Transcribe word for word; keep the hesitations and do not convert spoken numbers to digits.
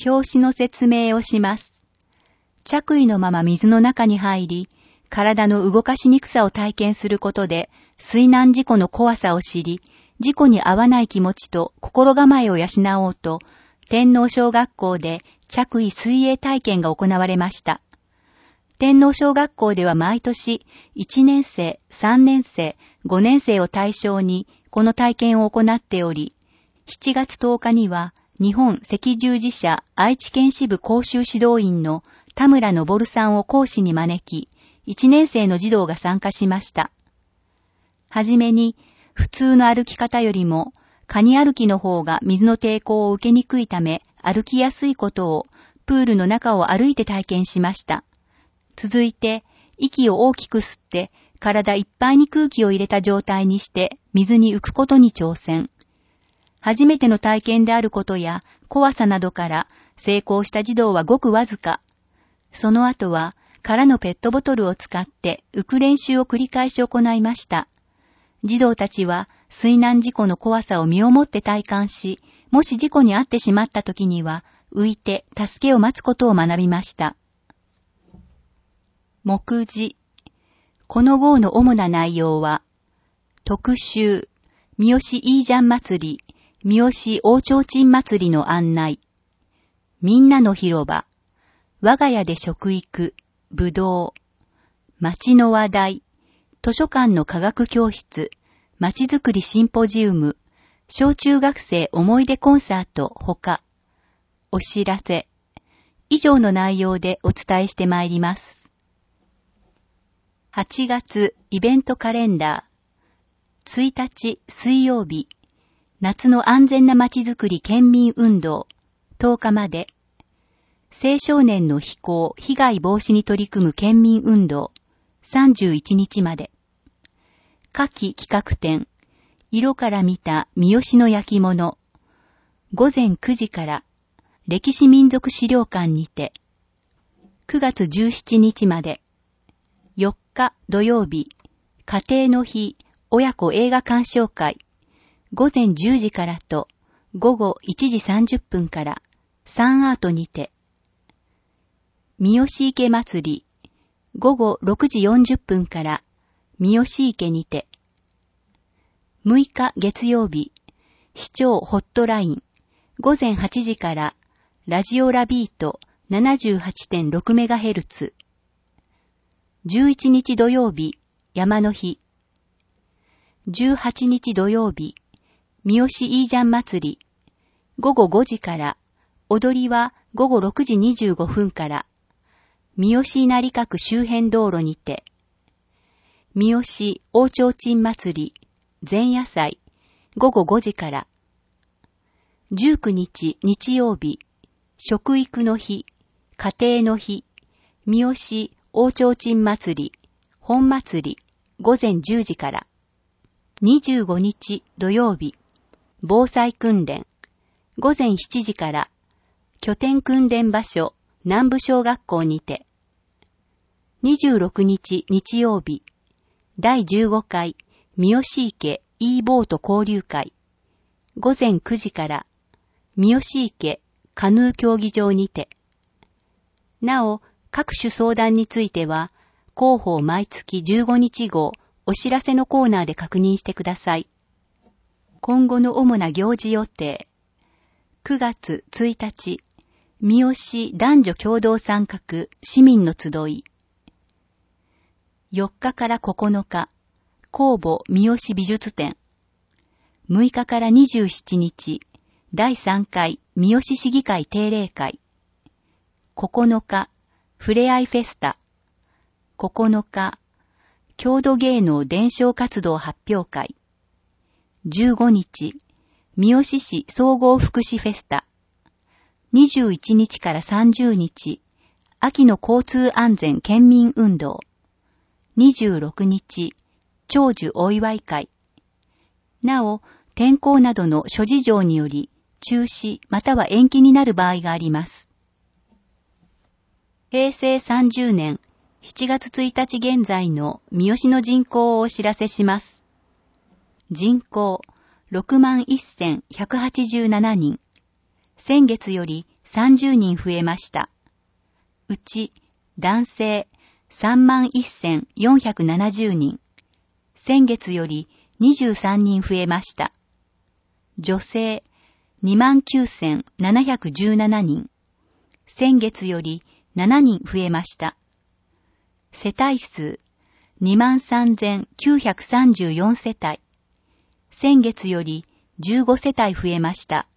表紙の説明をします。着衣のまま水の中に入り、体の動かしにくさを体験することで、水難事故の怖さを知り、事故に遭わない気持ちと心構えを養おうと、天皇小学校で着衣水泳体験が行われました。天皇小学校では毎年いちねん生、さんねん生、ごねん生を対象にこの体験を行っており、しちがつとおかには日本赤十字社愛知県支部講習指導員の田村昇さんを講師に招き、いちねん生の児童が参加しました。はじめに、普通の歩き方よりも、カニ歩きの方が水の抵抗を受けにくいため、歩きやすいことを、プールの中を歩いて体験しました。続いて、息を大きく吸って、体いっぱいに空気を入れた状態にして、水に浮くことに挑戦。初めての体験であることや、怖さなどから、成功した児童はごくわずか。その後は、空のペットボトルを使って浮く練習を繰り返し行いました。児童たちは水難事故の怖さを身をもって体感し、もし事故に遭ってしまった時には浮いて助けを待つことを学びました。目次。この号の主な内容は、特集、三好イージャン祭り、三好大提灯祭りの案内、みんなの広場、我が家で食育、ぶどう、町の話題、図書館の科学教室、町づくりシンポジウム、小中学生思い出コンサートほか、お知らせ、以上の内容でお伝えしてまいります。はちがつイベントカレンダー、ついたち水曜日、夏の安全な町づくり県民運動、とおかまで、青少年の非行、被害防止に取り組む県民運動、さんじゅういちにちまで。夏季企画展、色から見た三好の焼き物、ごぜんくじから歴史民族資料館にて、くがつじゅうしちにちまで。よっか土曜日、家庭の日、親子映画鑑賞会、ごぜんじゅうじからとごごいちじさんじゅっぷんからサンアートにて。三好池祭り、ごごろくじよんじゅっぷんから三好池にて。むいか月曜日、市長ホットライン、ごぜんはちじからラジオラビート ななじゅうはちてんろくメガヘルツ。じゅういちにち土曜日、山の日。じゅうはちにち土曜日、三好イージャン祭り、ごごごじから、踊りはごごろくじにじゅうごふんから、三好稲荷閣周辺道路にて、三好大提灯祭り、前夜祭、ごごごじから、じゅうくにち日曜日、食育の日、家庭の日、三好大提灯祭り、本祭り、ごぜんじゅうじから、にじゅうごにち土曜日、防災訓練、ごぜんしちじから、拠点訓練場所、南部小学校にて、にじゅうろくにち日曜日、だいじゅうごかい三好池 e ボート交流会、ごぜんくじから、三好池カヌー競技場にて。なお、各種相談については、広報毎月じゅうごにち号お知らせのコーナーで確認してください。今後の主な行事予定。くがつついたち、三好男女共同参画市民の集い。よっかからここのか、公募三好美術展。むいかからにじゅうしちにち、だいさんかい三好市議会定例会。ここのか、ふれあいフェスタ。ここのか、郷土芸能伝承活動発表会。じゅうごにち、三好市総合福祉フェスタ。にじゅういちにちからさんじゅうにち、秋の交通安全県民運動。にじゅうろくにち、長寿お祝い会。なお、天候などの諸事情により、中止または延期になる場合があります。へいせいさんじゅうねんしちがつついたち現在の三好の人口をお知らせします。人口 ろくまんせんひゃくはちじゅうななにん。先月よりさんじゅうにん増えました。うち、男性さんまんせんよんひゃくななじゅうにん。先月よりにじゅうさんにん増えました。女性にまんきゅうせんななひゃくじゅうななにん。先月よりななにん増えました。世帯数にまんさんぜんきゅうひゃくさんじゅうよんせたい。先月よりじゅうごせたい増えました。